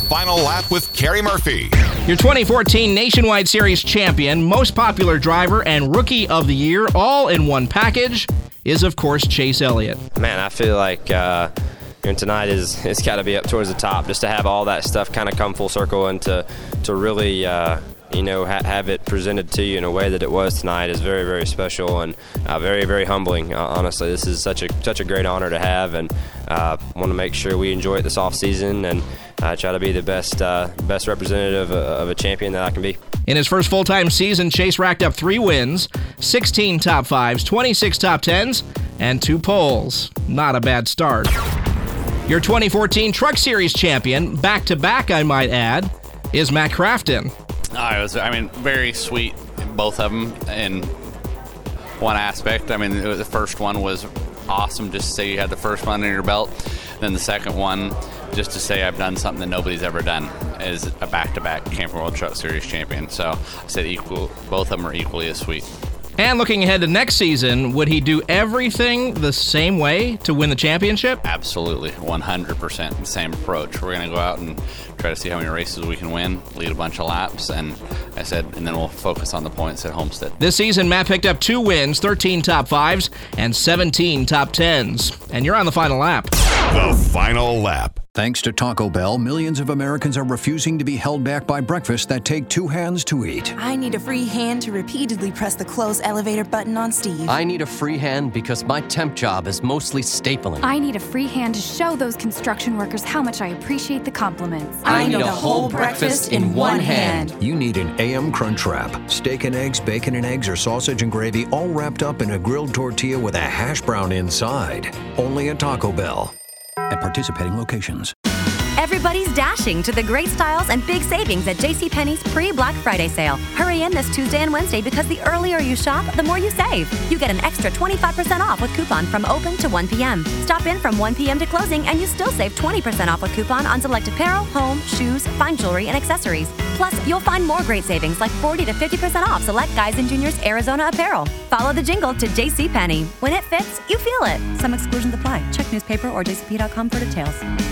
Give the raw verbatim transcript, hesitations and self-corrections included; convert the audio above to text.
Final Lap with Kerry Murphy. Your twenty fourteen Nationwide Series champion, most popular driver, and Rookie of the Year, all in one package, is, of course, Chase Elliott. Man, I feel like uh, tonight is it's got to be up towards the top, just to have all that stuff kind of come full circle and to, to really uh, you know, ha- have it presented to you in a way that it was tonight is very, very special and uh, very, very humbling. Uh, honestly, this is such a such a great honor to have, and uh, want to make sure we enjoy it this off season and uh, try to be the best uh, best representative of, of a champion that I can be. In his first full-time season, Chase racked up three wins, sixteen top fives, twenty-six top tens, and two poles. Not a bad start. Your twenty fourteen Truck Series champion, back-to-back I might add, is Matt Crafton. Oh, it was, I mean, very sweet, both of them, in one aspect. I mean, the first one was awesome, just to say you had the first one in your belt. Then the second one, just to say I've done something that nobody's ever done, is a back-to-back Camping World Truck Series champion. So I said equal, both of them are equally as sweet. And looking ahead to next season, would he do everything the same way to win the championship? Absolutely, one hundred percent the same approach. We're going to go out and try to see how many races we can win, lead a bunch of laps, and I said, and then we'll focus on the points at Homestead. This season, Matt picked up two wins, thirteen top fives, and seventeen top tens. And you're on the final lap. The Final Lap. Thanks to Taco Bell, millions of Americans are refusing to be held back by breakfasts that take two hands to eat. I need a free hand to repeatedly press the close elevator button on Steve. I need a free hand because my temp job is mostly stapling. I need a free hand to show those construction workers how much I appreciate the compliments. I, I need a whole breakfast in one hand. You need an A M Crunch Wrap. Steak and eggs, bacon and eggs, or sausage and gravy all wrapped up in a grilled tortilla with a hash brown inside. Only at Taco Bell. At participating locations. Everybody's dashing to the great styles and big savings at JCPenney's pre-Black Friday sale. Hurry in this Tuesday and Wednesday because the earlier you shop, the more you save. You get an extra twenty-five percent off with coupon from open to one p.m. Stop in from one p.m. to closing and you still save twenty percent off with coupon on select apparel, home, shoes, fine jewelry, and accessories. Plus, you'll find more great savings like forty to fifty percent off select Guys and Juniors Arizona apparel. Follow the jingle to JCPenney. When it fits, you feel it. Some exclusions apply. Check newspaper or j c p dot com for details.